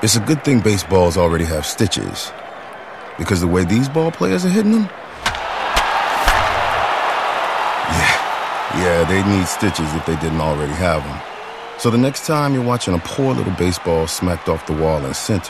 It's a good thing baseballs already have stitches, because the way these ball players are hitting them, yeah, they need stitches if they didn't already have them. So the next time you're watching a poor little baseball smacked off the wall in center,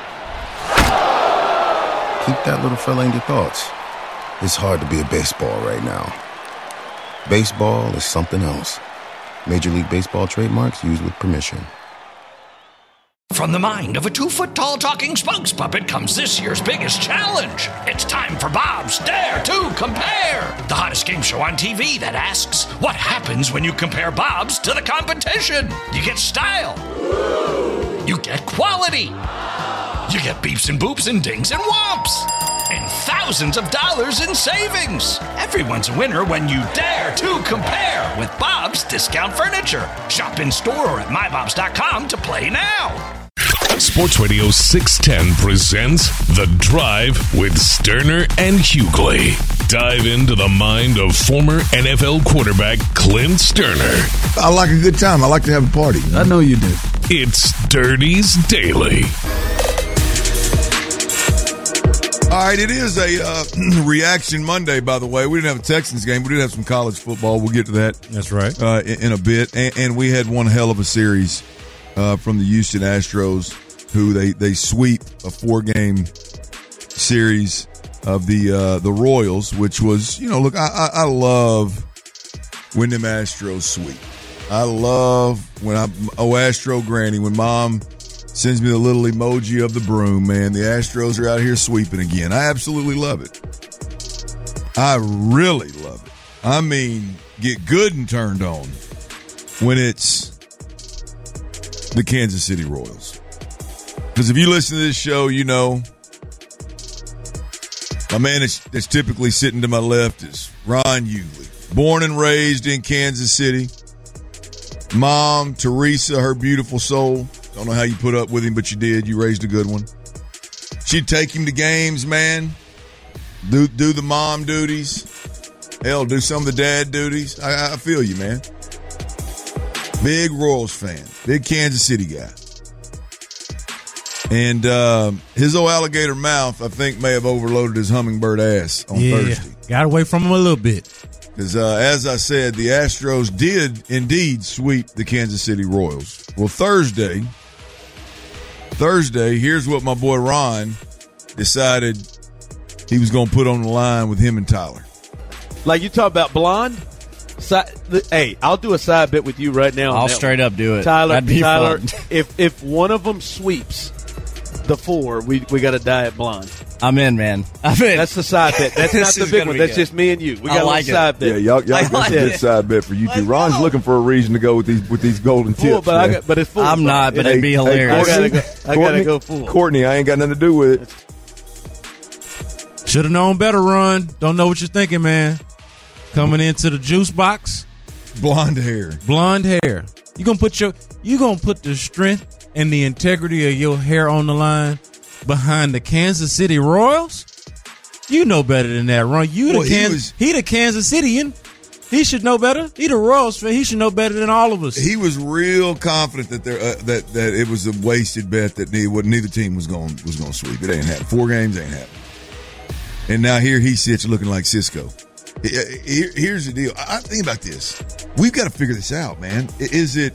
keep that little fella in your thoughts. It's hard to be a baseball right now. Baseball is something else. Major League Baseball trademarks used with permission. From the mind of a 2-foot-tall talking spokes puppet comes this year's biggest challenge. It's time for Bob's Dare to Compare, the hottest game show on TV that asks, what happens when you compare Bob's to the competition? You get style. You get quality. You get beeps and boops and dings and whomps. And thousands of dollars in savings. Everyone's a winner when you dare to compare with Bob's Discount Furniture. Shop in store or at mybobs.com to play now. Sports Radio 610 presents The Drive with Sterner and Hughley. Dive into the mind of former NFL quarterback Clint Sterner. I like a good time. I like to have a party. I know you do. It's Dirty's Daily. All right, it is a Reaction Monday, by the way. We didn't have a Texans game. We did have some college football. We'll get to that. That's right. In a bit. And we had one hell of a series from the Houston Astros, who they sweep a 4-game series of the Royals, which was, look, I love when them Astros sweep. I love when Astro Granny, when Mom sends me the little emoji of the broom, man. The Astros are out here sweeping again. I absolutely love it. I really love it. I mean, get good and turned on when it's the Kansas City Royals. Because if you listen to this show, you know my man that's typically sitting to my left is Ron Hughley. Born and raised in Kansas City. Mom, Teresa, her beautiful soul. Don't know how you put up with him, but you did. You raised a good one. She'd take him to games, man. Do the mom duties. Hell, do some of the dad duties. I feel you, man. Big Royals fan. Big Kansas City guy. And his old alligator mouth, I think, may have overloaded his hummingbird ass on Thursday. Got away from him a little bit. Because as I said, the Astros did indeed sweep the Kansas City Royals. Well, Thursday, here's what my boy Ron decided he was going to put on the line with him and Tyler. Like you talk about blonde? Hey, I'll do a side bet with you right now. I'll straight up do it. Tyler, fun. if one of them sweeps the 4, we got to die at blonde. I'm in, man. I'm in. That's the side bet. That's not the big one. That's just me and you. We got a little side bet. Yeah, y'all got a good side bet for you two. Ron's looking for a reason to go with these golden tips. But it's full. I'm not, but it'd be hilarious. I gotta go full. Courtney, I ain't got nothing to do with it. Should have known better, Ron. Don't know what you're thinking, man. Coming into the juice box. Blonde hair. You gonna put the strength and the integrity of your hair on the line behind the Kansas City Royals? You know better than that, Ron. He the Kansas Cityan. He should know better. He the Royals fan. He should know better than all of us. He was real confident that that it was a wasted bet that neither team was going to sweep. It ain't happening. 4 games ain't happening. And now here he sits looking like Cisco. Here's the deal. I think about this. We've got to figure this out, man. Is it?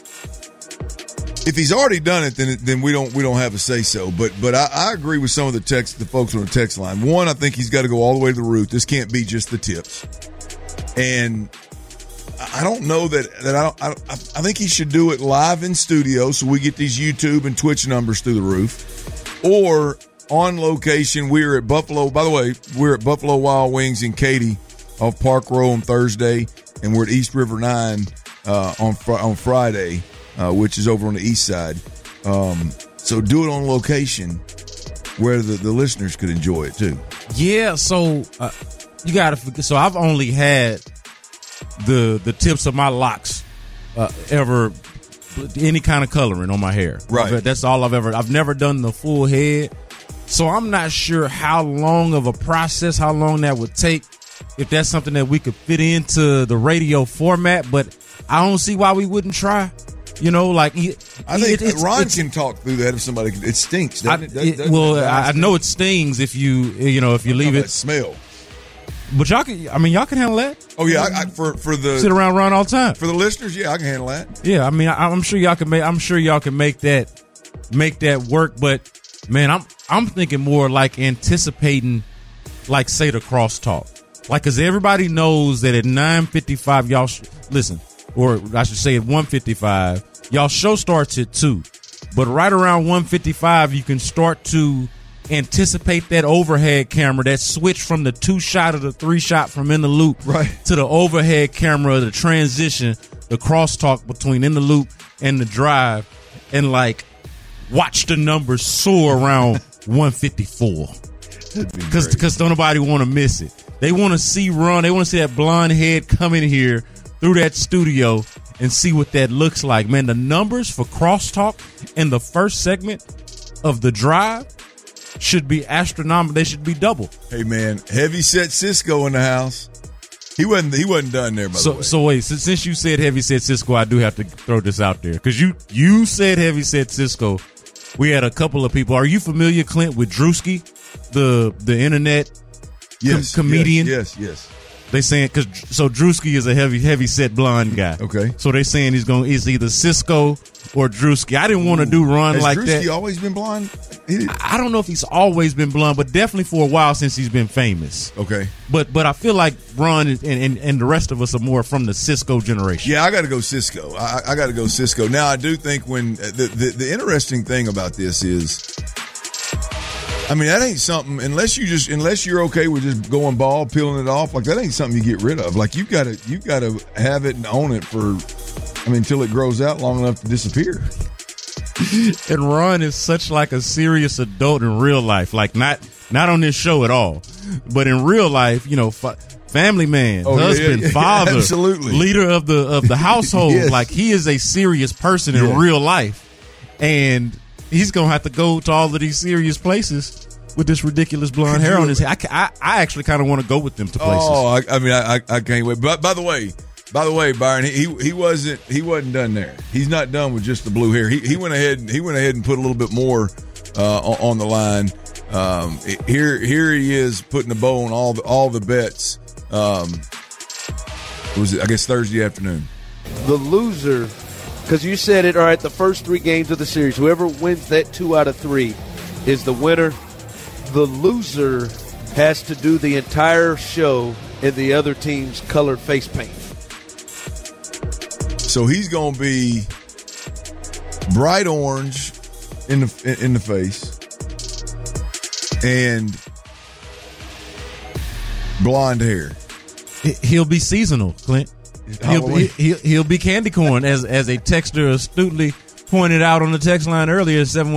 If he's already done it, then we don't have a say so. But I agree with some of the folks on the text line. One, I think he's got to go all the way to the root. This can't be just the tips. And I don't know I think he should do it live in studio so we get these YouTube and Twitch numbers through the roof, or on location. We're at Buffalo. By the way, we're at Buffalo Wild Wings in Katy off Park Row on Thursday, and we're at East River 9 on Friday. Which is over on the east side. So do it on location where the listeners could enjoy it too. Yeah, so you got to. So I've only had the tips of my locks ever, any kind of coloring on my hair. Right. That's all I've never done the full head. So I'm not sure how long of a process, how long that would take, if that's something that we could fit into the radio format. But I don't see why we wouldn't try. You know, like I think Ron can talk through that if somebody. It stinks. I know it stings if you leave it. Smell. But y'all can handle that. Oh yeah, for the sit around Ron all the time. For the listeners, yeah, I can handle that. Yeah, I mean, I'm sure y'all can make that work. But man, I'm thinking more like anticipating, like say the crosstalk, like because everybody knows that at 9:55 y'all listen, or I should say at 1:55 y'all show starts at 2, but right around 1:55 you can start to anticipate that overhead camera, that switch from the 2-shot or the 3-shot from In the Loop to the overhead camera, the transition, the crosstalk between In the Loop and the Drive, and like watch the numbers soar around 154. Because don't nobody want to miss it. They want to see Ron. They want to see that blonde head come in here through that studio and see what that looks like. Man, the numbers for crosstalk in the first segment of the Drive should be astronomical. They should be double. Hey man, Heavyset Cisco in the house. He wasn't done there, by the way. So wait, since you said Heavyset Cisco, I do have to throw this out there because you said Heavyset Cisco. We had a couple of people. Are you familiar, Clint, with Drewski, the internet comedian? Yes. They saying so Drewski is a heavy set blonde guy. Okay. So they saying he's either Cisco or Drewski. I didn't want to do Ron like Drewski that. Has Drewski always been blonde? I don't know if he's always been blonde, but definitely for a while since he's been famous. Okay. But I feel like Ron and the rest of us are more from the Cisco generation. Yeah, I got to go Cisco. I got to go Cisco. Now I do think when the interesting thing about this is, I mean, that ain't something unless you're okay with just going bald, peeling it off. Like that ain't something you get rid of. Like you got to have it and own it until it grows out long enough to disappear. And Ron is such like a serious adult in real life, like not on this show at all, but in real life, family man, husband, father, absolutely, leader of the household. Yes. Like he is a serious person in real life, and he's gonna have to go to all of these serious places with this ridiculous blonde hair on his head. I actually kind of want to go with them to places. Oh, I can't wait. But by the way, Byron, he wasn't done there. He's not done with just the blue hair. He went ahead and put a little bit more on the line. Here he is putting a bow on all the bets. Was it, I guess, Thursday afternoon? The loser, because you said it. All right, the first 3 games of the series, whoever wins that 2 out of 3 is the winner. The loser has to do the entire show in the other team's colored face paint. So he's going to be bright orange in the face and blonde hair. He'll be seasonal, Clint. He'll be candy corn, as a texter astutely pointed out on the text line earlier.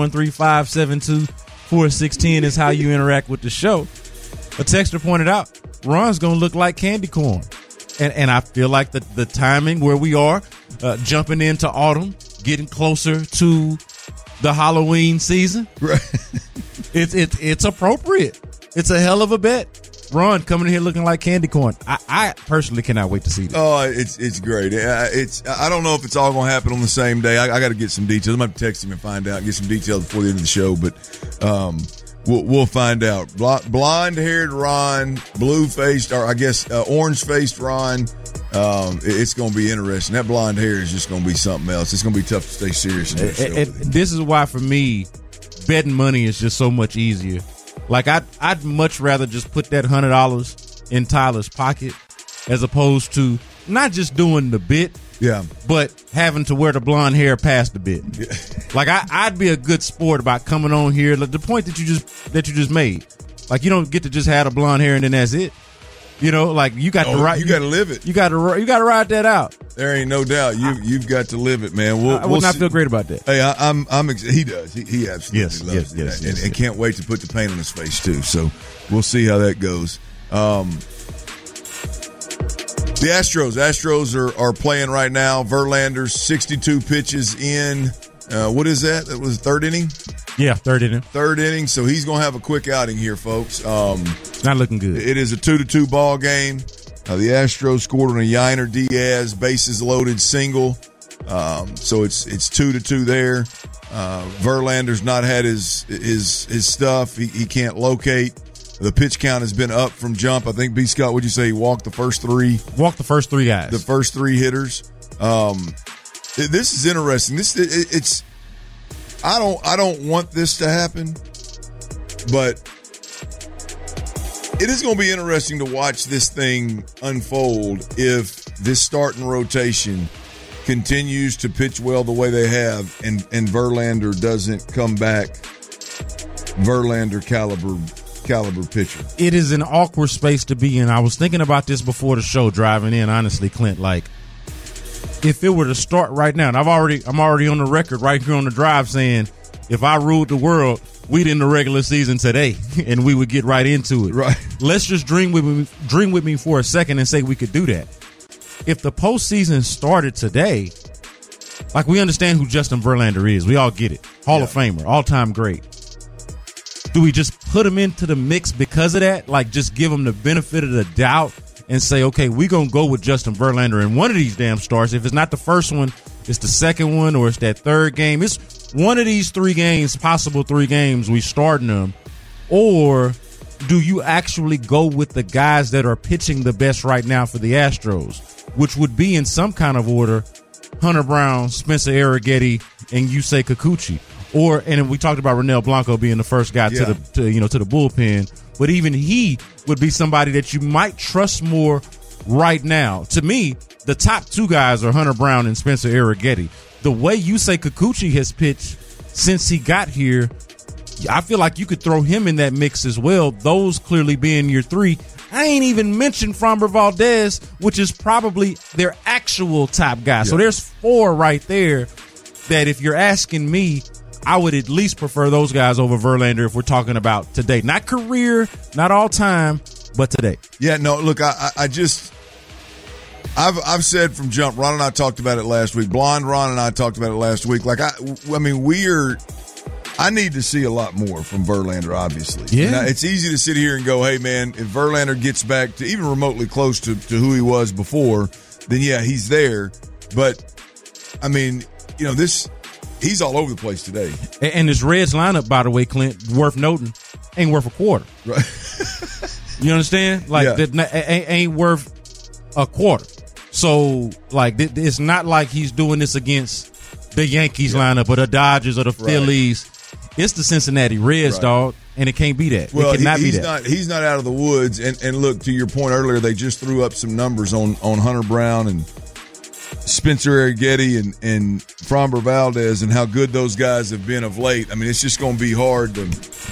713-572-4610 is how you interact with the show. A texter pointed out Ron's going to look like candy corn. And I feel like the timing where we are, jumping into autumn, getting closer to the Halloween season, right? It's appropriate. It's a hell of a bet. Ron coming in here looking like candy corn. I personally cannot wait to see this. Oh, it's great. I don't know if it's all going to happen on the same day. I got to get some details. I'm going to text him and find out, get some details before the end of the show. But we'll find out. Blonde-haired Ron, blue-faced, or I guess orange-faced Ron. It's going to be interesting. That blonde hair is just going to be something else. It's going to be tough to stay serious in this show. And this is why, for me, betting money is just so much easier. Like, I'd much rather just put that $100 in Tyler's pocket as opposed to not just doing the bit, but having to wear the blonde hair past the bit. Yeah. Like, I'd be a good sport about coming on here. Like, the point that you just made. Like, you don't get to just have the blonde hair and then that's it. Like you got to ride. You got to live it. You got to ride that out. There ain't no doubt. You've got to live it, man. I would not feel great about that. Hey, he does. He absolutely loves it. And can't wait to put the paint on his face too. So we'll see how that goes. The Astros are playing right now. Verlander's 62 pitches in. What is that? That was third inning? Yeah, third inning. Third inning, so he's going to have a quick outing here, folks. It's not looking good. It is a 2-2 ball game. The Astros scored on a Yainer Diaz bases loaded single. So it's 2-2 there. Verlander's not had his stuff. He can't locate. The pitch count has been up from jump. I think B. Scott, would you say he walked the first three? Walked the first three guys. The first three hitters. This is interesting. It's I don't want this to happen, but it is going to be interesting to watch this thing unfold if this starting rotation continues to pitch well the way they have, and Verlander doesn't come back Verlander caliber pitcher. It is an awkward space to be in. I was thinking about this before the show driving in, honestly, Clint. Like, if it were to start right now, and I'm already on the record right here on the drive saying, if I ruled the world, we'd end the regular season today, and we would get right into it. Right. Let's just dream with me for a second and say we could do that. If the postseason started today, like, we understand who Justin Verlander is. We all get it. Hall of Famer, all-time great. Do we just put him into the mix because of that? Like, just give him the benefit of the doubt and say, okay, we're going to go with Justin Verlander in one of these damn starts. If it's not the first one, it's the second one, or it's that third game. It's one of these 3 games, possible 3 games, we starting them. Or do you actually go with the guys that are pitching the best right now for the Astros, which would be in some kind of order Hunter Brown, Spencer Arrighetti, and Yusei Kikuchi. And we talked about Ronel Blanco being the first guy to the bullpen, but even he would be somebody that you might trust more right now. To me, the top 2 guys are Hunter Brown and Spencer Arrighetti. The way Yusei Kikuchi has pitched since he got here, I feel like you could throw him in that mix as well. Those clearly being your 3. I ain't even mentioned Framber Valdez, which is probably their actual top guy. Yeah. So there's 4 right there that, if you're asking me, I would at least prefer those guys over Verlander if we're talking about today. Not career, not all time, but today. Yeah, no, look, I've said from jump, Ron and I talked about it last week. Blonde Ron and I talked about it last week. Like, I need to see a lot more from Verlander, obviously. Yeah. Now, it's easy to sit here and go, hey, man, if Verlander gets back to even remotely close to who he was before, then, yeah, he's there. But, I mean, he's all over the place today. And this Reds lineup, by the way, Clint, worth noting, ain't worth a quarter. Right. You understand? Like, ain't worth a quarter. So, like, it's not like he's doing this against the Yankees lineup or the Dodgers or the Phillies. Right. It's the Cincinnati Reds, dog, and it can't be that. Well, it cannot be that. He's not out of the woods. And look, to your point earlier, they just threw up some numbers on Hunter Brown and Spencer Arrighetti and Framber Valdez and how good those guys have been of late. I mean, it's just going to be hard to.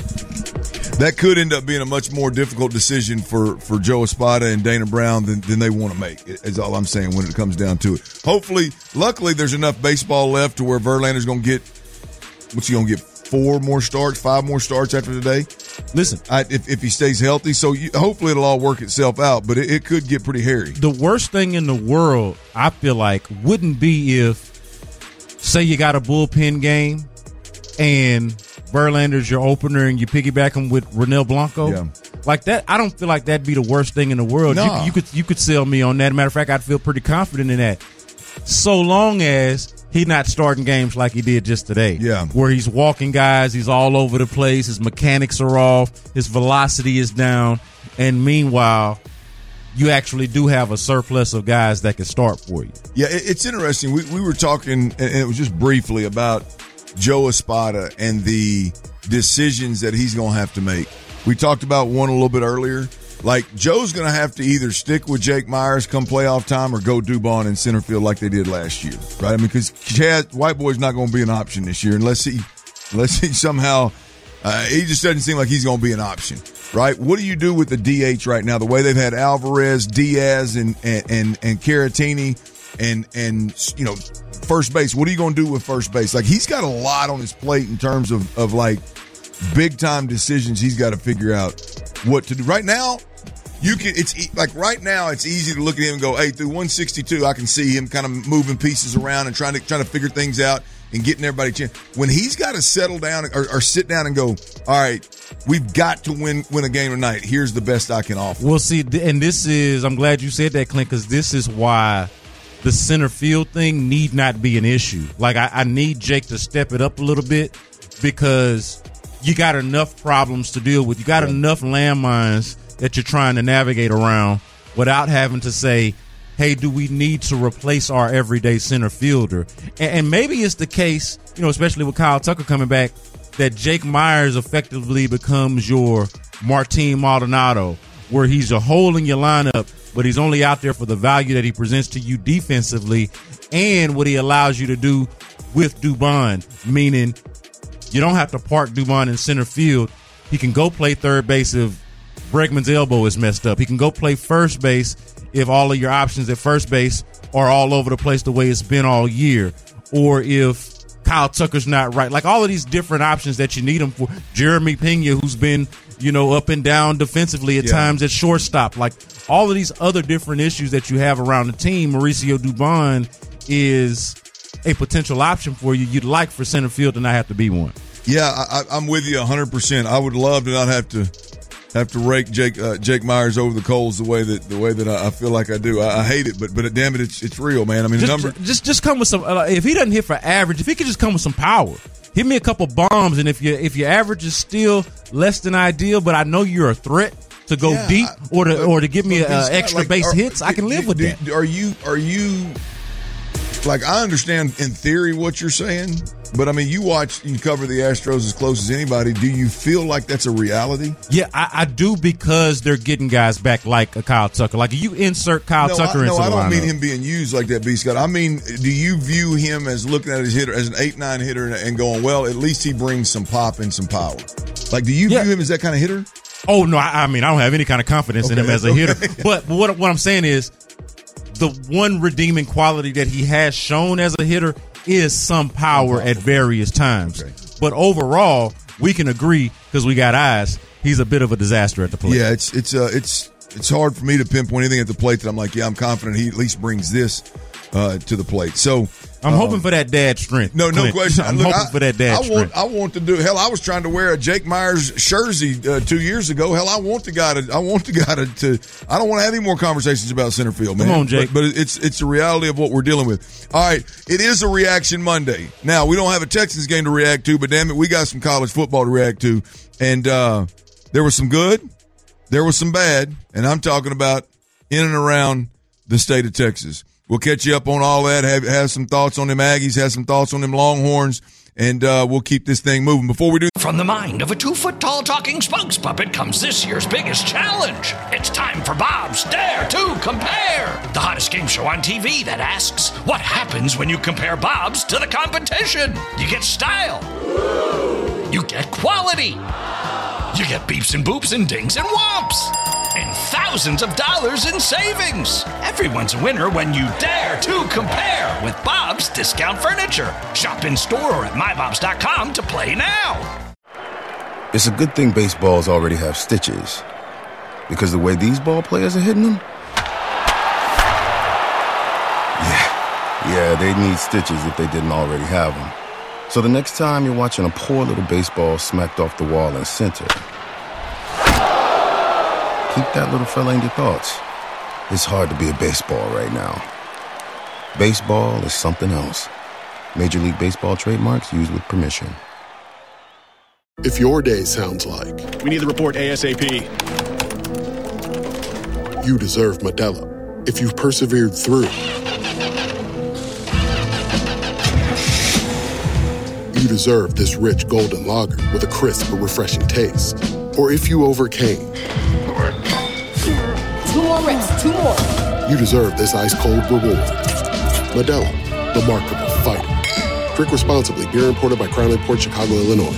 That could end up being a much more difficult decision for Joe Espada and Dana Brown than they want to make, is all I'm saying when it comes down to it. Hopefully, luckily, there's enough baseball left to where Verlander's going to get, what's he going to get, 5 more starts after today? Listen, if he stays healthy, so hopefully it'll all work itself out, but it could get pretty hairy. The worst thing in the world, I feel like, wouldn't be if, say you got a bullpen game and Verlander's your opener and you piggyback him with Ronel Blanco. Yeah. Like that, I don't feel like that'd be the worst thing in the world. No. You could sell me on that. Matter of fact, I'd feel pretty confident in that. So long as he's not starting games like he did just today. Yeah. Where he's walking guys, he's all over the place, his mechanics are off, his velocity is down, and meanwhile, you actually do have a surplus of guys that can start for you. Yeah, it's interesting. We were talking, and it was just briefly, about Joe Espada and the decisions that he's going to have to make. We talked about one a little bit earlier. Like, Joe's going to have to either stick with Jake Myers come playoff time or go Dubon in center field like they did last year, right? I mean, because White Boy's not going to be an option this year unless he somehow he just doesn't seem like he's going to be an option, right? What do you do with the DH right now? The way they've had Alvarez, Diaz, and Caratini, and first base. What are you going to do with first base? Like, he's got a lot on his plate in terms of like big time decisions he's got to figure out what to do. Right now, right now it's easy to look at him and go, hey, through 162, I can see him kind of moving pieces around and trying to figure things out and getting everybody a chance. When he's got to settle down or sit down and go, all right, we've got to win a game tonight. Here's the best I can offer. Well, see, and this is, I'm glad you said that, Clint, because this is why the center field thing need not be an issue. Like, I need Jake to step it up a little bit because you got enough problems to deal with. You got enough landmines that you're trying to navigate around without having to say, hey, do we need to replace our everyday center fielder? And maybe it's the case, especially with Kyle Tucker coming back, that Jake Myers effectively becomes your Martin Maldonado, where he's a hole in your lineup, but he's only out there for the value that he presents to you defensively and what he allows you to do with Dubon, meaning you don't have to park Dubon in center field. He can go play third base if Bregman's elbow is messed up. He can go play first base if all of your options at first base are all over the place the way it's been all year, or if Kyle Tucker's not right. Like all of these different options that you need him for. Jeremy Pena, who's been, up and down defensively at times at shortstop. Like all of these other different issues that you have around the team, Mauricio Dubon is a potential option for you. You'd like for center field to not have to be one. Yeah, I'm with you 100%. I would love to not have to rake Jake Myers over the coals the way that I feel like I do. I hate it, but damn it, it's real, man. I mean, just come with some. If he doesn't hit for average, if he could just come with some power, hit me a couple bombs, and if your average is still less than ideal, but I know you're a threat to go deep or to give me extra base hits, I can live with that. Are you like, I understand in theory what you're saying, but I mean, you cover the Astros as close as anybody. Do you feel like that's a reality? Yeah, I do, because they're getting guys back like a Kyle Tucker. Like, you insert Kyle Tucker into the lineup. No, I don't mean him being used like that, B. Scott. I mean, do you view him as looking at his hitter as an 8-9 hitter and going, well, at least he brings some pop and some power? Like, do you view him as that kind of hitter? Oh, no, I mean, I don't have any kind of confidence in him as a hitter. But what I'm saying is, the one redeeming quality that he has shown as a hitter is some power at various times. Okay. But overall, we can agree, because we got eyes, he's a bit of a disaster at the plate. Yeah, it's hard for me to pinpoint anything at the plate that I'm like, I'm confident he at least brings this to the plate. So I'm hoping for that dad strength. No question. I'm hoping for that dad strength. I want to do. Hell, I was trying to wear a Jake Myers jersey 2 years ago. Hell, I want the guy to. I don't want to have any more conversations about center field, man. Come on, Jake. But it's the reality of what we're dealing with. All right, it is a reaction Monday. Now, we don't have a Texans game to react to, but damn it, we got some college football to react to. And there was some good, there was some bad, and I'm talking about in and around the state of Texas. We'll catch you up on all that, have some thoughts on them Aggies, have some thoughts on them Longhorns, and we'll keep this thing moving. Before we do, from the mind of a 2-foot-tall talking spokes puppet comes this year's biggest challenge. It's time for Bob's Dare to Compare, the hottest game show on TV that asks, what happens when you compare Bob's to the competition? You get style. You get quality. You get beeps and boops and dings and whomps. And thousands of dollars in savings. Everyone's a winner when you dare to compare with Bob's Discount Furniture. Shop in store or at mybobs.com to play now. It's a good thing baseballs already have stitches, because the way these ball players are hitting them, yeah, they need stitches if they didn't already have them. So the next time you're watching a poor little baseball smacked off the wall in center, keep that little fella in your thoughts. It's hard to be a baseball right now. Baseball is something else. Major League Baseball trademarks used with permission. If your day sounds like, we need the report ASAP, you deserve Modelo. If you've persevered through, you deserve this rich golden lager with a crisp but refreshing taste. Or if you overcame, 2 more reps, 2 more. You deserve this ice-cold reward. Modelo, the Remarkable Fighter. Drink responsibly. Beer imported by Crown Imports, Chicago, Illinois.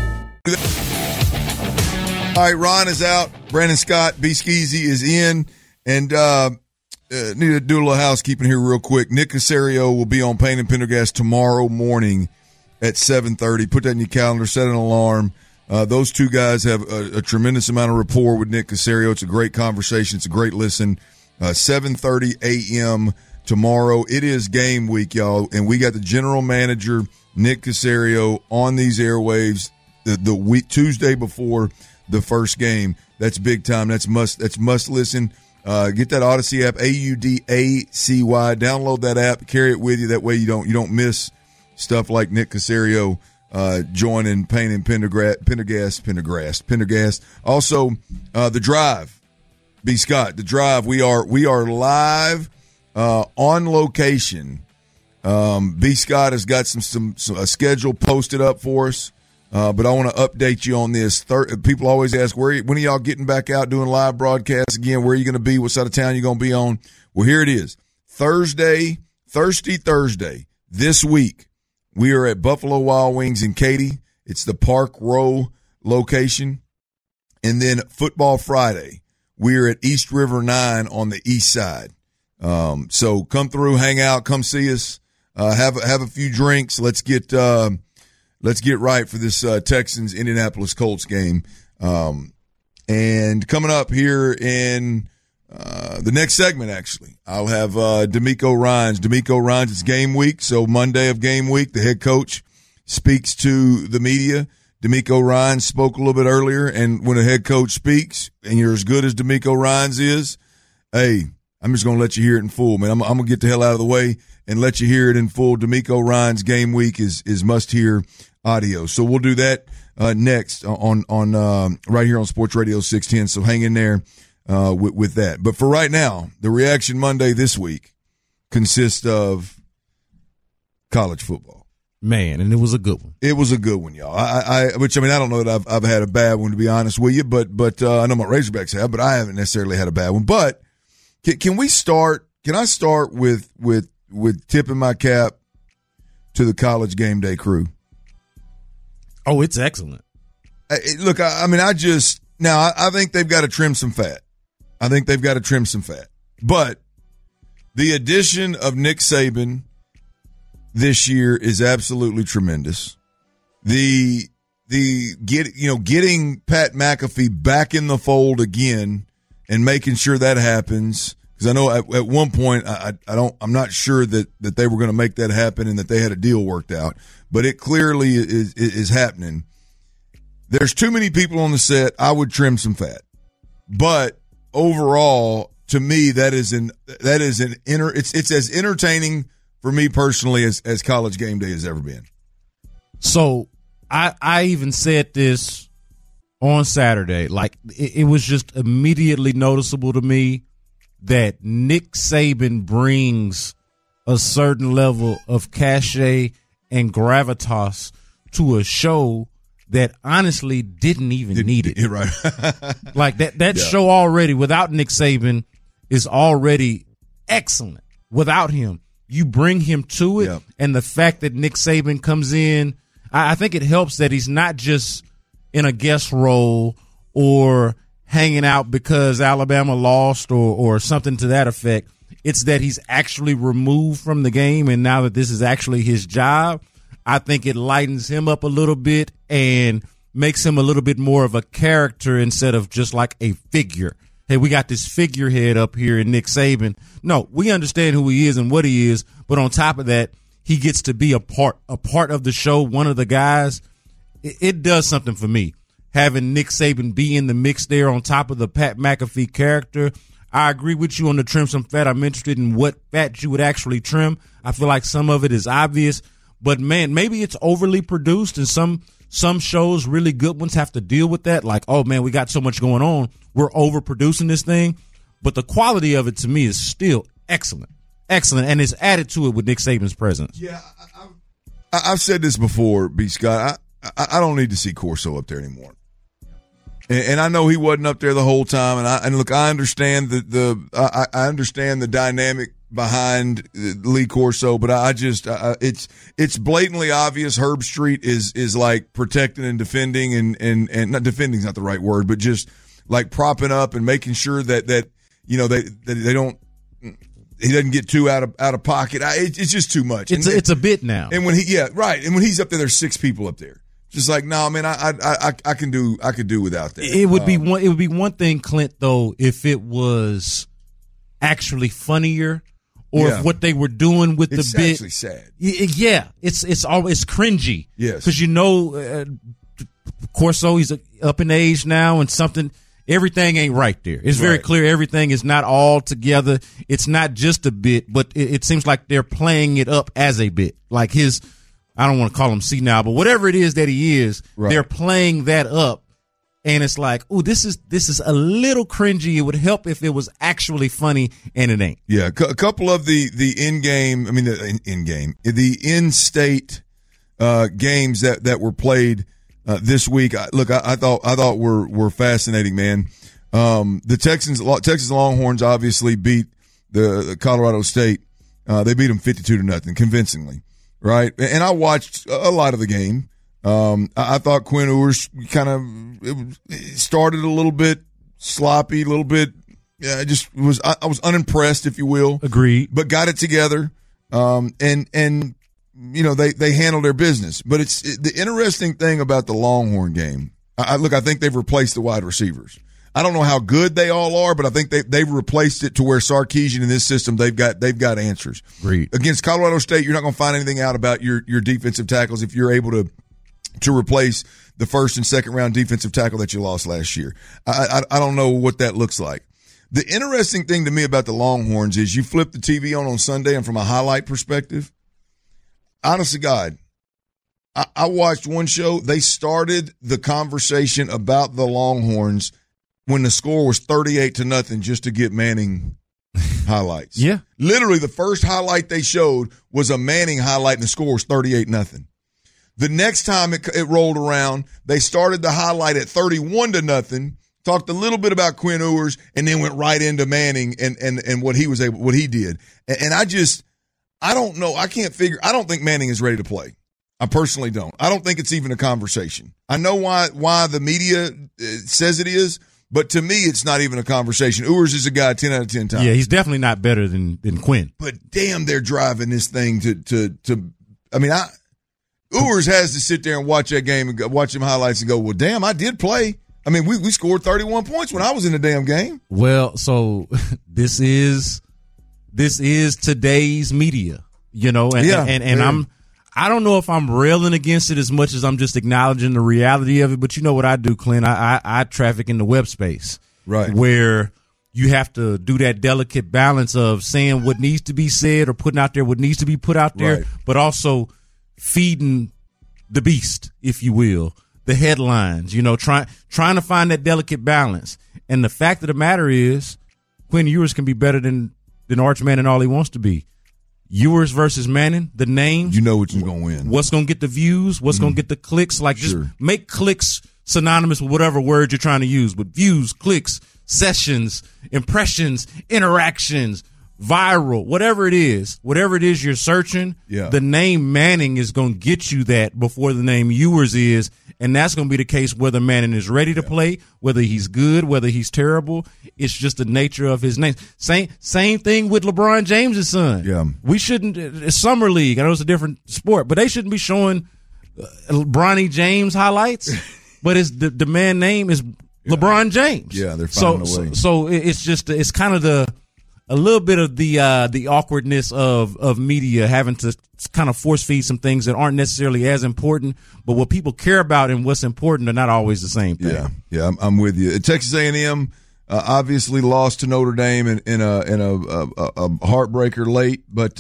All right, Ron is out. Brandon Scott, B. Skeezy is in. And need to do a little housekeeping here real quick. Nick Caserio will be on Payne and Pendergast tomorrow morning at 7:30. Put that in your calendar. Set an alarm. Those two guys have a tremendous amount of rapport with Nick Caserio. It's a great conversation. It's a great listen. 7:30 a.m. tomorrow. It is game week, y'all, and we got the general manager, Nick Caserio, on these airwaves the week Tuesday before the first game. That's big time. That's must listen. Get that Odyssey app, Audacy. Download that app, carry it with you. That way you don't miss stuff like Nick Caserio joining Payne and Pendergast. Also, The Drive. B. Scott, The Drive. We are live on location. B. Scott has got some a schedule posted up for us. But I want to update you on this. People always ask, when are y'all getting back out doing live broadcasts again? Where are you going to be? What side of town are you going to be on? Well, here it is. Thursday, this week, we are at Buffalo Wild Wings in Katy. It's the Park Row location. And then Football Friday, we are at East River 9 on the east side. So come through, hang out, come see us, have a few drinks. Let's get right for this Texans Indianapolis Colts game. And coming up here in the next segment, actually, I'll have D'Amico Ryans. D'Amico Ryans, it's game week, so Monday of game week, the head coach speaks to the media. D'Amico Ryans spoke a little bit earlier, and when a head coach speaks and you're as good as D'Amico Ryans is, hey, I'm just going to let you hear it in full, man. I'm going to get the hell out of the way and let you hear it in full. D'Amico Ryans game week is must-hear audio. So we'll do that next on right here on Sports Radio 610. So hang in there with that. But for right now, the Reaction Monday this week consists of college football. Man, and it was a good one. It was a good one, y'all. I don't know that I've had a bad one, to be honest with you, but I know my Razorbacks have, but I haven't necessarily had a bad one. But can I start with tipping my cap to the College Game Day crew? Oh, it's excellent. Look, I think they've got to trim some fat. But the addition of Nick Saban this year is absolutely tremendous. Getting Pat McAfee back in the fold again and making sure that happens, because I know at one point I'm not sure that they were going to make that happen and that they had a deal worked out, but it clearly is happening. There's too many people on the set. I would trim some fat, but overall, to me, it's as entertaining for me personally as College Game Day has ever been. So I even said this on Saturday. Like, it was just immediately noticeable to me that Nick Saban brings a certain level of cachet and gravitas to a show that honestly didn't even need it. Right. Like that show already, without Nick Saban, is already excellent. Without him, you bring him to it, and the fact that Nick Saban comes in, I think it helps that he's not just in a guest role or hanging out because Alabama lost or something to that effect. It's that he's actually removed from the game, and now that this is actually his job, I think it lightens him up a little bit and makes him a little bit more of a character instead of just like a figure. Hey, we got this figurehead up here in Nick Saban. No, we understand who he is and what he is, but on top of that, he gets to be a part of the show, one of the guys. It does something for me, having Nick Saban be in the mix there on top of the Pat McAfee character. I agree with you on the trim some fat. I'm interested in what fat you would actually trim. I feel like some of it is obvious, but man, maybe it's overly produced, and some shows, really good ones, have to deal with that. Like, oh man, we got so much going on, we're overproducing this thing. But the quality of it to me is still excellent, and it's added to it with Nick Saban's presence. Yeah, I've said this before, B. Scott. I don't need to see Corso up there anymore. And I know he wasn't up there the whole time. And look, I understand I understand the dynamic behind Lee Corso, but it's blatantly obvious Herb Street is like protecting and defending and not defending is not the right word, but just like propping up and making sure that they don't, he doesn't get too out of pocket. It's just too much. It's a bit now. And when he's up there, there's six people up there. Just like, no, man, I could do without that. It would be one thing, Clint, though, if it was actually funnier, or if what they were doing with the bit. It's actually sad. Yeah, it's always cringy. Yes, because Corso, he's up in age now, and something. everything ain't right there. It's very clear everything is not all together. It's not just a bit, but it seems like they're playing it up as a bit. Like his, I don't want to call him senile, but whatever it is that he is, they're playing that up. And it's like, ooh, this is a little cringy. It would help if it was actually funny, and it ain't. Yeah, a couple of the in-game, I mean the in-state games that were played this week. I thought were fascinating, man. The Texas Longhorns obviously beat the Colorado State. They beat them 52-0 convincingly, right? And I watched a lot of the game. I thought Quinn Ewers kind of started a little bit sloppy, a little bit. I was unimpressed, if you will. Agreed. But got it together. And you know they handled their business. But the interesting thing about the Longhorn game. I think they've replaced the wide receivers. I don't know how good they all are, but I think they've replaced it to where Sarkisian in this system they've got answers. Agreed. Against Colorado State, you're not going to find anything out about your defensive tackles if you're able to replace the first and second round defensive tackle that you lost last year. I don't know what that looks like. The interesting thing to me about the Longhorns is you flip the TV on Sunday, and from a highlight perspective, honest to God, I watched one show. They started the conversation about the Longhorns when the score was 38-0 just to get Manning highlights. Yeah. Literally the first highlight they showed was a Manning highlight, and the score was 38-0. The next time it rolled around, they started the highlight at 31-0, talked a little bit about Quinn Ewers, and then went right into Manning and what he did. And I don't know. I don't think Manning is ready to play. I personally don't. I don't think it's even a conversation. I know why the media says it is, but to me, it's not even a conversation. Ewers is a guy 10 out of 10 times. Yeah, he's definitely not better than Quinn. But damn, they're driving this thing Ewers has to sit there and watch that game and watch them highlights and go, well, damn, I did play. I mean, we scored 31 points when I was in the damn game. Well, so this is today's media, you know, and I don't know if I'm railing against it as much as I'm just acknowledging the reality of it. But you know what I do, Clint? I traffic in the web space, right, where you have to do that delicate balance of saying what needs to be said or putting out there what needs to be put out there, right, but also feeding the beast, if you will, the headlines, you know, trying to find that delicate balance. And the fact of the matter is, Quinn Ewers can be better than Arch Manning all he wants to be. Ewers versus Manning, the names. You know which one's going to win. What's going to get the views, what's going to get the clicks. Like, just make clicks synonymous with whatever word you're trying to use. But views, clicks, sessions, impressions, interactions, viral, whatever it is you're searching, the name Manning is going to get you that before the name Ewers is, and that's going to be the case whether Manning is ready to play, whether he's good, whether he's terrible. It's just the nature of his name. Same thing with LeBron James' son. Yeah. We shouldn't, it's Summer League, I know it's a different sport, but they shouldn't be showing Bronny James highlights, but the man name is LeBron James. Yeah, they're finding a way. So it's kind of a little bit of the awkwardness of media having to kind of force feed some things that aren't necessarily as important, but what people care about and what's important are not always the same thing. Yeah, I'm with you. Texas A&M obviously lost to Notre Dame in a heartbreaker late, but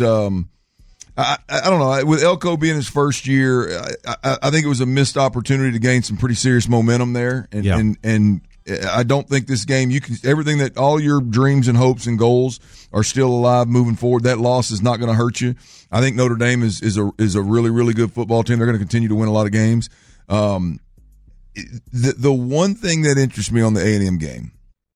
I don't know. With Elko being his first year, I think it was a missed opportunity to gain some pretty serious momentum there, and I don't think this game, everything that all your dreams and hopes and goals are still alive moving forward. That loss is not going to hurt you. I think Notre Dame is a really, really good football team. They're going to continue to win a lot of games. The one thing that interests me on the A&M game,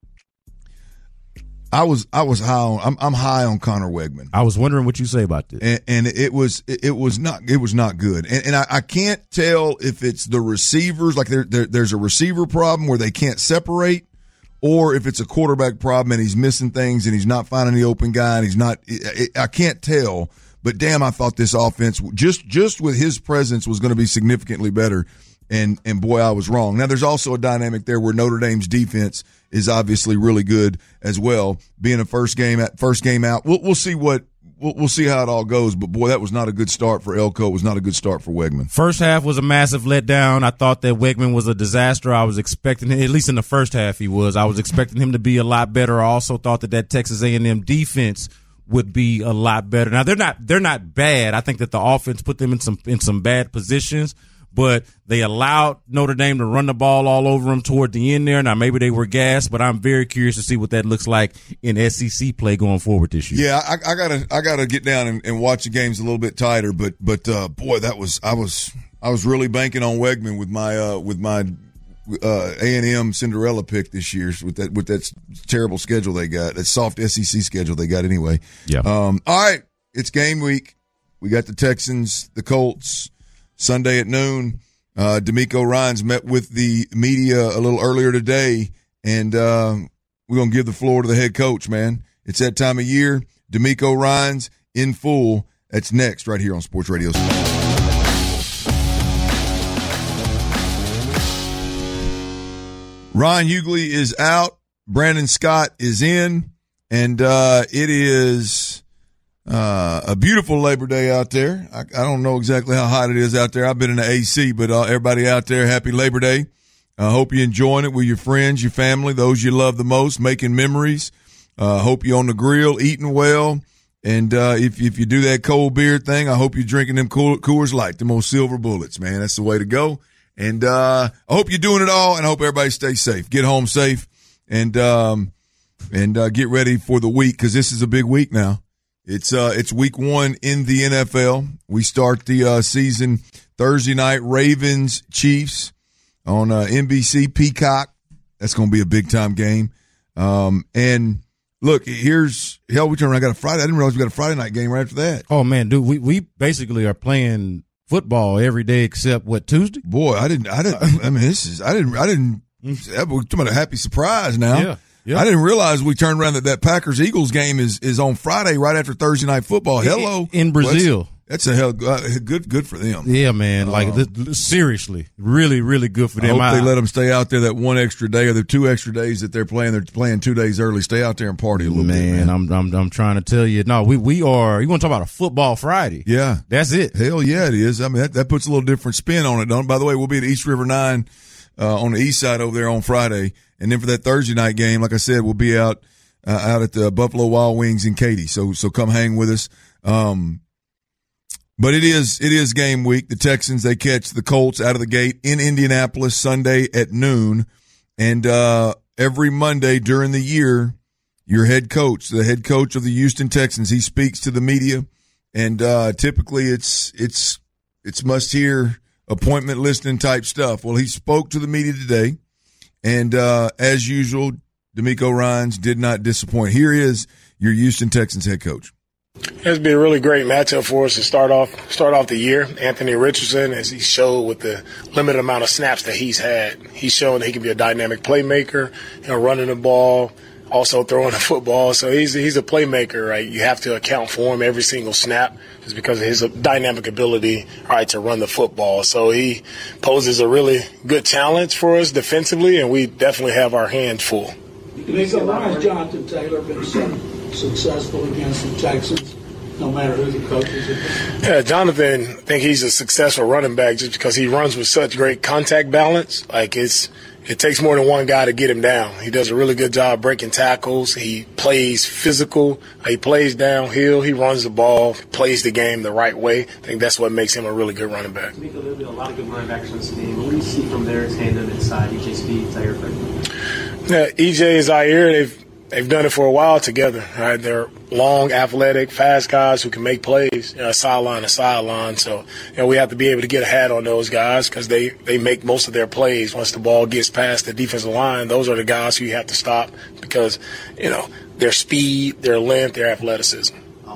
I was high on. I'm high on Connor Wegman. I was wondering what you say about this, and it was not good. And I can't tell if it's the receivers, like there's a receiver problem where they can't separate, or if it's a quarterback problem and he's missing things and he's not finding the open guy and he's not. I can't tell. But damn, I thought this offense just with his presence was going to be significantly better. And boy, I was wrong. Now, there's also a dynamic there where Notre Dame's defense is obviously really good as well. Being a first game out, we'll see what we'll see how it all goes. But boy, that was not a good start for Elko. It was not a good start for Wegman. First half was a massive letdown. I thought that Wegman was a disaster. I was expecting him, at least in the first half, he was. I was expecting him to be a lot better. I also thought that Texas A&M defense would be a lot better. Now they're not bad. I think that the offense put them in some bad positions, but they allowed Notre Dame to run the ball all over them toward the end there. Now maybe they were gassed, but I'm very curious to see what that looks like in SEC play going forward this year. Yeah, I gotta get down and watch the games a little bit tighter. But boy, I was really banking on Wegman with my A&M Cinderella pick this year with that terrible schedule they got, that soft SEC schedule they got anyway. Yeah. All right, it's game week. We got the Texans, the Colts, Sunday at noon. D'Amico Ryans met with the media a little earlier today, and we're gonna give the floor to the head coach. Man, it's that time of year. D'Amico Ryans in full. That's next right here on Sports Radio. Ron Hughley is out. Brandon Scott is in. And it is a beautiful Labor Day out there. I don't know exactly how hot it is out there. I've been in the AC, but everybody out there, happy Labor Day. I hope you're enjoying it with your friends, your family, those you love the most, making memories. Hope you're on the grill, eating well. And if you do that cold beer thing, I hope you're drinking them Coors Light, them old silver bullets, man. That's the way to go. And I hope you're doing it all, and I hope everybody stays safe. Get home safe, and get ready for the week, because this is a big week now. It's week 1 in the NFL. We start the season Thursday night, Ravens Chiefs on NBC Peacock. That's going to be a big time game. And look, we turn around. I got a Friday. I didn't realize we got a Friday night game right after that. Oh man, dude, we basically are playing football every day except Tuesday? Boy, I didn't we're talking about a happy surprise now. Yeah. I didn't realize we turned around that Packers-Eagles game is on Friday right after Thursday Night Football. Hello. In Brazil. That's a good for them. Yeah, man. Seriously, really, really good for them. I hope they let them stay out there that one extra day or the 2 extra days that they're playing 2 days early. Stay out there and party a little bit, man. I'm trying to tell you. No, we are. You want to talk about a football Friday? Yeah, that's it. Hell yeah, it is. I mean, that puts a little different spin on it. Don't it? By the way, we'll be at East River 9 on the east side over there on Friday, and then for that Thursday night game, like I said, we'll be out at the Buffalo Wild Wings in Katy. So come hang with us. But it is game week. The Texans, they catch the Colts out of the gate in Indianapolis Sunday at noon. And every Monday during the year, your head coach, the head coach of the Houston Texans, he speaks to the media. And typically it's must-hear appointment listing type stuff. Well, he spoke to the media today. And as usual, D'Amico Ryans did not disappoint. Here is your Houston Texans head coach. It's been a really great matchup for us to start off the year. Anthony Richardson, as he showed with the limited amount of snaps that he's had, he's shown that he can be a dynamic playmaker, running the ball, also throwing the football. So he's a playmaker, right? You have to account for him every single snap just because of his dynamic ability, right, to run the football. So he poses a really good challenge for us defensively, and we definitely have our hands full. Nico, why has Jonathan Taylor been so successful against the Texans, no matter who the coaches have been? Yeah, Jonathan, I think he's a successful running back just because he runs with such great contact balance. It takes more than one guy to get him down. He does a really good job breaking tackles. He plays physical. He plays downhill. He runs the ball, plays the game the right way. I think that's what makes him a really good running back. Nico, there'll be a lot of good running backs on this team. What do you see from there? His hand on inside, EJ Speed, Zaire Franklin? Yeah, EJ and Zaire, they've done it for a while together, right? They're long, athletic, fast guys who can make plays, sideline to sideline. So, we have to be able to get a hat on those guys because they make most of their plays once the ball gets past the defensive line. Those are the guys who you have to stop because, their speed, their length, their athleticism.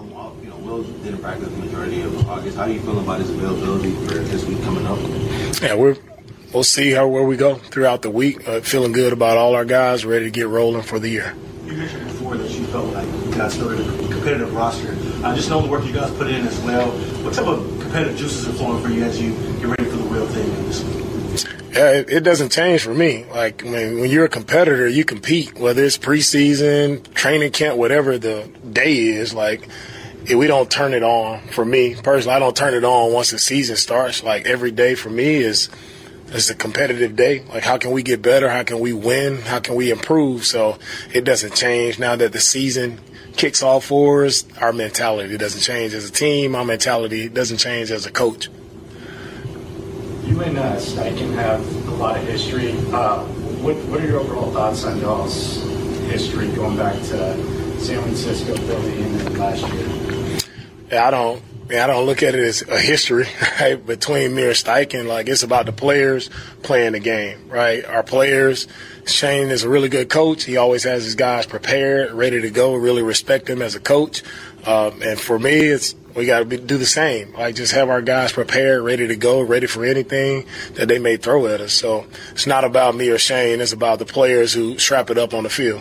Will didn't practice the majority of August. How do you feel about his availability for this week coming up? Yeah, we'll see where we go throughout the week. Feeling good about all our guys, ready to get rolling for the year. You mentioned before that you felt like you guys started a competitive roster. Just knowing the work you guys put in as well, what type of competitive juices are flowing for you as you get ready for the real thing this week? Yeah, it doesn't change for me. When you're a competitor, you compete, whether it's preseason, training camp, whatever the day is. we don't turn it on. For me personally, I don't turn it on once the season starts. Like, every day for me is a competitive day. Like, how can we get better? How can we win? How can we improve? So it doesn't change now that the season kicks off for us. Our mentality doesn't change as a team. Our mentality doesn't change as a coach. You and Steichen have a lot of history. What are your overall thoughts on y'all's history going back to San Francisco, Philly, and then last year? Yeah, I don't look at it as a history, right? Between me and Steichen, like, it's about the players playing the game, right? Our players, Shane is a really good coach. He always has his guys prepared, ready to go. Really respect him as a coach. And for me, we got to do the same. Like, just have our guys prepared, ready to go, ready for anything that they may throw at us. So it's not about me or Shane. It's about the players who strap it up on the field.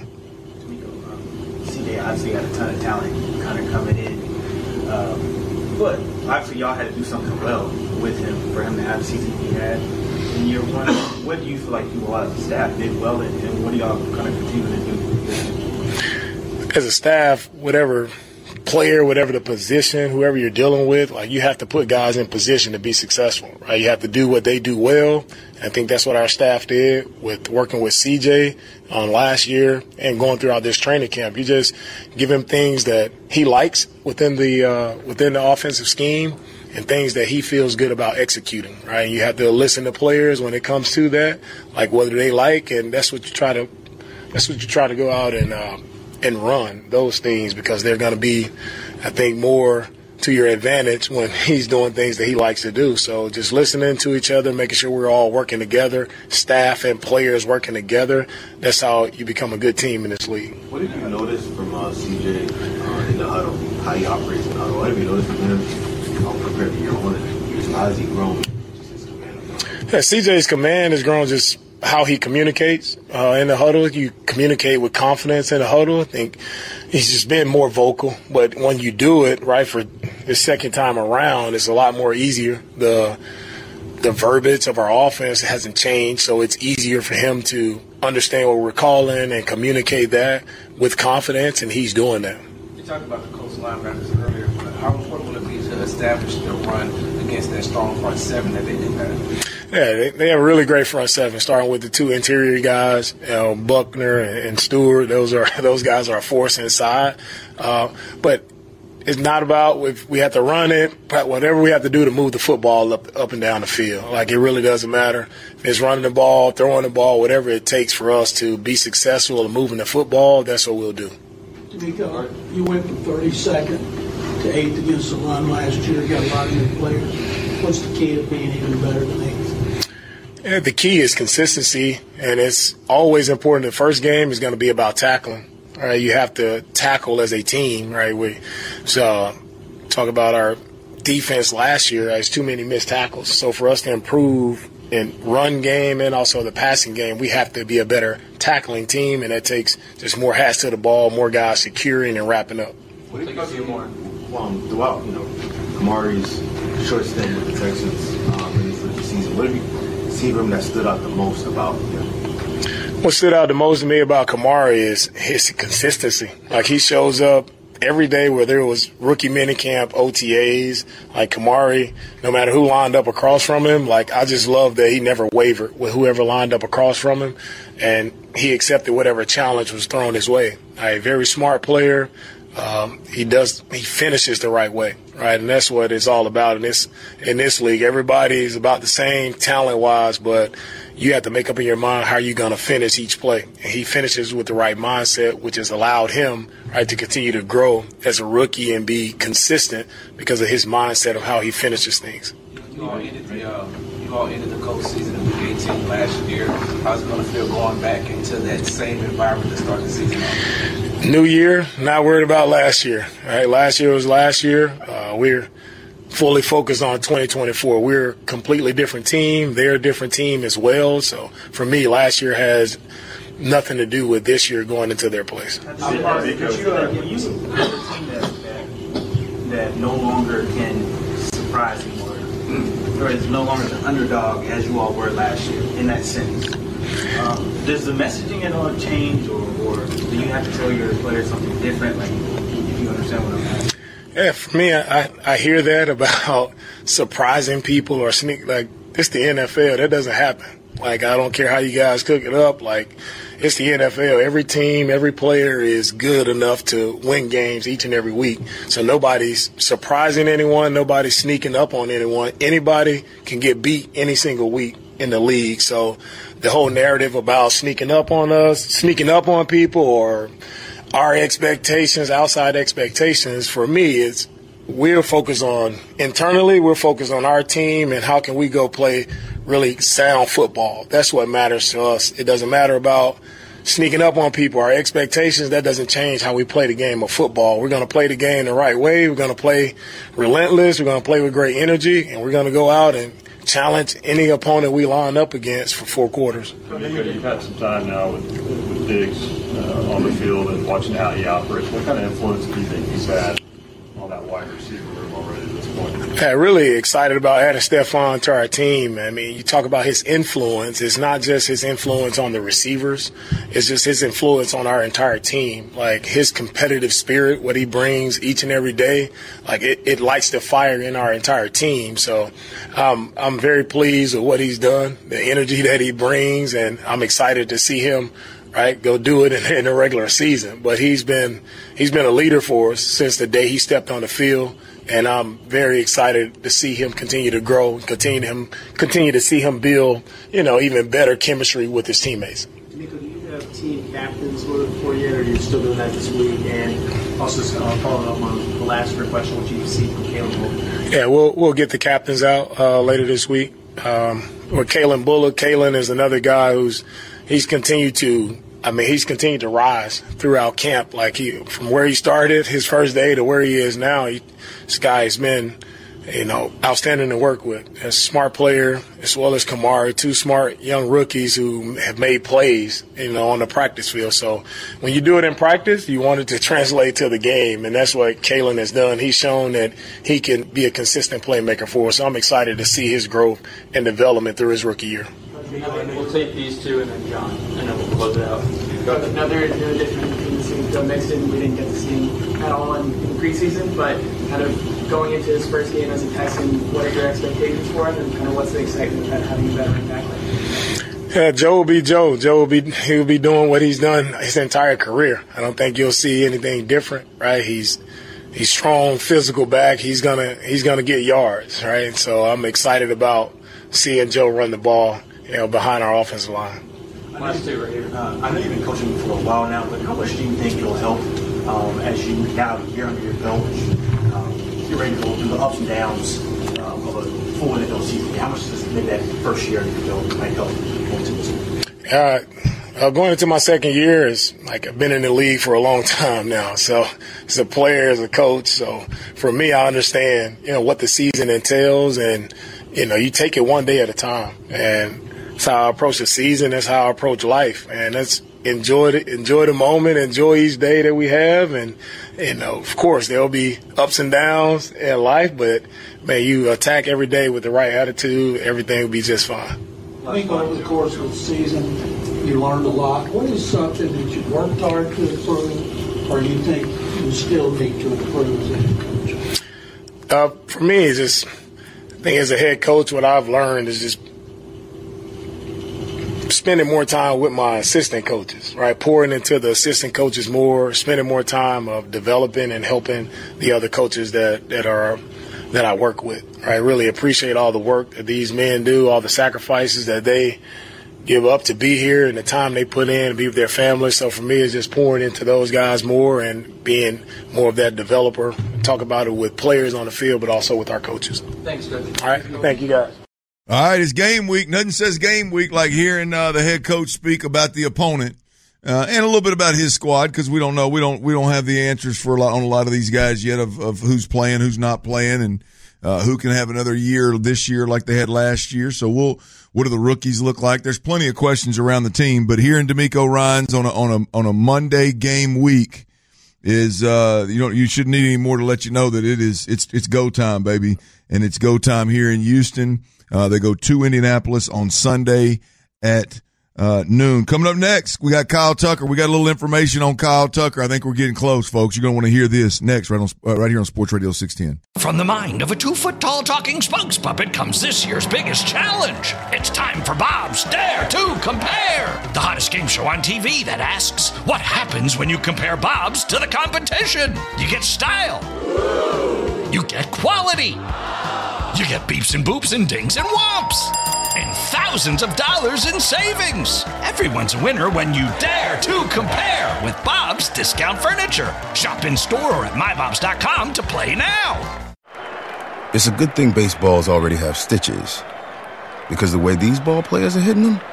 CJ obviously had a ton of talent kind of coming in. But obviously y'all had to do something well with him for him to have the season he had in year one. What do you feel like you all as a staff did well in, and what do y'all kind of continue to do? As a staff, whatever player, whatever the position, whoever you're dealing with, like, you have to put guys in position to be successful, right? You have to do what they do well. I think that's what our staff did with working with CJ last year and going throughout this training camp. You just give him things that he likes within the offensive scheme and things that he feels good about executing, right? And you have to listen to players when it comes to that, like whether they like, and that's what you try to go out and run those things, because they're going to be, I think, more to your advantage when he's doing things that he likes to do. So just listening to each other, making sure we're all working together, staff and players working together, that's how you become a good team in this league. What did you notice from CJ in the huddle, how he operates in the huddle? What have you noticed from him compared to your own? How has he grown? Yeah, CJ's command has grown just how he communicates in the huddle. You communicate with confidence in the huddle. I think he's just been more vocal. But when you do it, right, for the second time around, it's a lot more easier. The verbiage of our offense hasn't changed, so it's easier for him to understand what we're calling and communicate that with confidence, and he's doing that. You talked about the coast linebackers earlier, but how important will it be to establish the run against that strong front seven that they do have? Yeah, they have a really great front seven, starting with the two interior guys, Buckner and Stewart. Those guys are a force inside. But it's not about if we have to run it, but whatever we have to do to move the football up and down the field. Like, it really doesn't matter. If it's running the ball, throwing the ball, whatever it takes for us to be successful in moving the football, that's what we'll do. D'Amico, you went from 32nd to 8th against the run last year. You got a lot of new players. What's the key to being even better than 8th? Yeah, the key is consistency, and it's always important. The first game is going to be about tackling. Right? You have to tackle as a team, right? So talk about our defense last year. There's too many missed tackles. So for us to improve in run game and also the passing game, we have to be a better tackling team, and that takes just more hats to the ball, more guys securing and wrapping up. What do you see more throughout, Kamari's short stint with the Texans in his rookie season? What have you seen from that stood out the most about him? What stood out the most to me about Kamari is his consistency. Like, he shows up every day, whether it was rookie minicamp, OTAs. Like, Kamari, no matter who lined up across from him, like, I just love that he never wavered with whoever lined up across from him, and he accepted whatever challenge was thrown his way. A very smart player. He finishes the right way, right? And that's what it's all about in this league. Everybody's about the same talent-wise, but you have to make up in your mind how you're going to finish each play. And he finishes with the right mindset, which has allowed him, right, to continue to grow as a rookie and be consistent because of his mindset of how he finishes things. You all ended the coach season in Week 18 last year. How's it going to feel going back into that same environment to start the season off? New year, not worried about last year. Right? Last year was last year. We're fully focused on 2024. We're a completely different team. They're a different team as well. So for me, last year has nothing to do with this year going into their place. You're a team that no longer can surprise anymore, or is no longer the underdog as you all were last year in that sense. Does the messaging at all change, or do you have to tell your players something different? Like, if you understand what I'm asking? Yeah, for me, I hear that about surprising people or sneak. Like, it's the NFL. That doesn't happen. Like, I don't care how you guys cook it up. Like, it's the NFL. Every team, every player is good enough to win games each and every week. So nobody's surprising anyone. Nobody's sneaking up on anyone. Anybody can get beat any single week in the league. So the whole narrative about sneaking up on us, sneaking up on people, or our expectations, outside expectations, for me, is we're focused on internally, we're focused on our team and how can we go play really sound football. That's what matters to us. It doesn't matter about sneaking up on people. Our expectations, that doesn't change how we play the game of football. We're going to play the game the right way. We're going to play relentless. We're going to play with great energy, and we're going to go out and challenge any opponent we line up against for 4 quarters. You've had some time now with Diggs on the field and watching how he operates. What kind of influence do you think he's had on that wide receiver room already at this point? Yeah, really excited about adding Stephon to our team. I mean, you talk about his influence. It's not just his influence on the receivers. It's just his influence on our entire team. Like, his competitive spirit, what he brings each and every day, like, it lights the fire in our entire team. So I'm very pleased with what he's done, the energy that he brings, and I'm excited to see him go do it in the regular season. But he's been a leader for us since the day he stepped on the field. And I'm very excited to see him continue to grow, continue to see him build, even better chemistry with his teammates. Nico, do you have team captains for you, or are you still doing that this week? And also, following up on the last question, what you see from Kalen Bullock? Yeah, we'll get the captains out later this week. With Kalen Bullock, Kalen is another guy he's continued to rise throughout camp. Like, from where he started his first day to where he is now, this guy has been, outstanding to work with. A smart player, as well as Kamari, 2 smart young rookies who have made plays, on the practice field. So when you do it in practice, you want it to translate to the game, and that's what Kalen has done. He's shown that he can be a consistent playmaker for us. So I'm excited to see his growth and development through his rookie year. We'll take these two and then John, and then we'll close it out. Another addition to Joe Mixon, we didn't get to see at all in preseason, but kind of going into his first game as a Texan, what are your expectations for him, and kind of what's the excitement about having a veteran back like him? Yeah, Joe will be Joe. He'll be doing what he's done his entire career. I don't think you'll see anything different, right? He's strong, physical back. He's gonna get yards, right? So I'm excited about seeing Joe run the ball, behind our offensive line. Last two right here. I know you've been coaching for a while now, but how much do you think it'll help as you now have a year under your belt, you're ready to go through the ups and downs of a full NFL season? How much does maybe that first year under your belt might help going to this one? Going into my second year is like I've been in the league for a long time now. So as a player, as a coach, so for me, I understand, what the season entails, and, you take it one day at a time. And that's how I approach the season. That's how I approach life. And that's enjoy the moment, enjoy each day that we have. And, of course, there'll be ups and downs in life, but, man, you attack every day with the right attitude, everything will be just fine. I think over the course of the season, you learned a lot. What is something that you worked hard to improve, or you think you still need to improve as a head coach? For me, it's just, I think as a head coach, what I've learned is just spending more time with my assistant coaches, right? Pouring into the assistant coaches more, spending more time of developing and helping the other coaches that I work with. I really appreciate all the work that these men do, all the sacrifices that they give up to be here and the time they put in to be with their families. So for me, it's just pouring into those guys more and being more of that developer. Talk about it with players on the field, but also with our coaches. Thanks, Coach. All right. Thank you, guys. All right, it's game week. Nothing says game week like hearing the head coach speak about the opponent and a little bit about his squad, because we don't know. We don't have the answers on a lot of these guys yet of who's playing, who's not playing, and who can have another year this year like they had last year. So what do the rookies look like? There's plenty of questions around the team, but hearing DeMeco Ryans on a Monday game week is you shouldn't need any more to let you know that it's go time, baby, and it's go time here in Houston. They go to Indianapolis on Sunday at noon. Coming up next, we got Kyle Tucker. We got a little information on Kyle Tucker. I think we're getting close, folks. You're going to want to hear this next right here on Sports Radio 610. From the mind of a 2-foot-tall talking spokes puppet comes this year's biggest challenge. It's time for Bob's Dare to Compare, the hottest game show on TV that asks, what happens when you compare Bob's to the competition? You get style. You get quality. You get beeps and boops and dings and whomps. And thousands of dollars in savings. Everyone's a winner when you dare to compare with Bob's Discount Furniture. Shop in store or at mybobs.com to play now. It's a good thing baseballs already have stitches, because the way these ball players are hitting them,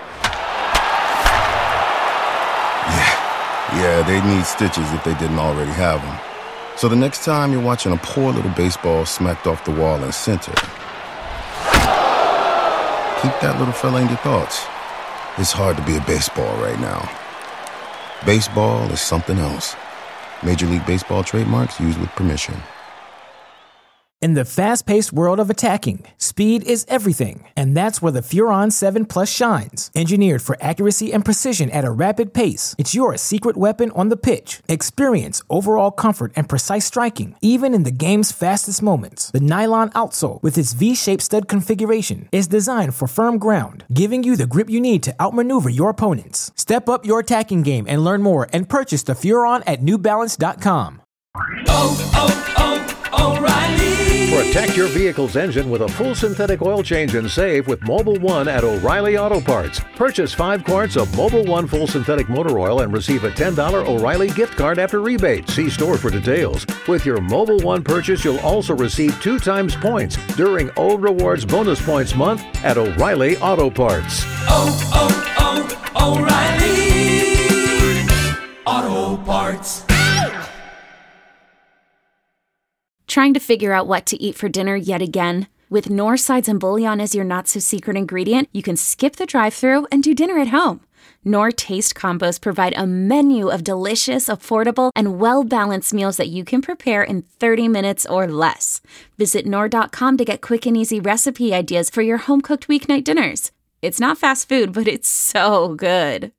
yeah, they'd need stitches if they didn't already have them. So the next time you're watching a poor little baseball smacked off the wall in center, keep that little fella in your thoughts. It's hard to be a baseball right now. Baseball is something else. Major League Baseball trademarks used with permission. In the fast-paced world of attacking, speed is everything, and that's where the Furon 7 Plus shines. Engineered for accuracy and precision at a rapid pace, it's your secret weapon on the pitch. Experience overall comfort and precise striking, even in the game's fastest moments. The nylon outsole, with its V-shaped stud configuration, is designed for firm ground, giving you the grip you need to outmaneuver your opponents. Step up your attacking game and learn more, and purchase the Furon at newbalance.com. O'Reilly. Protect your vehicle's engine with a full synthetic oil change and save with Mobil 1 at O'Reilly Auto Parts. Purchase 5 quarts of Mobil 1 full synthetic motor oil and receive a $10 O'Reilly gift card after rebate. See store for details. With your Mobil 1 purchase, you'll also receive 2 times points during O Rewards Bonus Points Month at O'Reilly Auto Parts. O'Reilly Auto Parts. Trying to figure out what to eat for dinner yet again? With Knorr sides and bouillon as your not-so-secret ingredient, you can skip the drive-thru and do dinner at home. Knorr Taste Combos provide a menu of delicious, affordable, and well-balanced meals that you can prepare in 30 minutes or less. Visit Knorr.com to get quick and easy recipe ideas for your home-cooked weeknight dinners. It's not fast food, but it's so good.